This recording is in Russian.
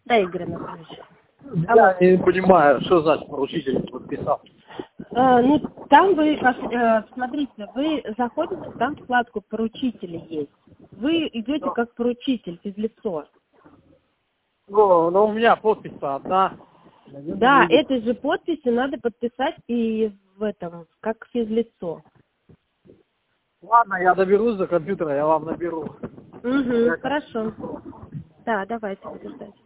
Да, Игорь Анатольевич. Я не понимаю, что значит поручитель подписал. Ну, там вы, смотрите, вы заходите, там вкладку «Поручители» есть. Вы идете как поручитель, физлицо. Ну, у меня подпись-то одна. Да, этой же подписью надо подписать и в этом, как физлицо. Ладно, я доберусь до компьютера, я вам наберу. Угу, хорошо. Да, давайте, буду ждать.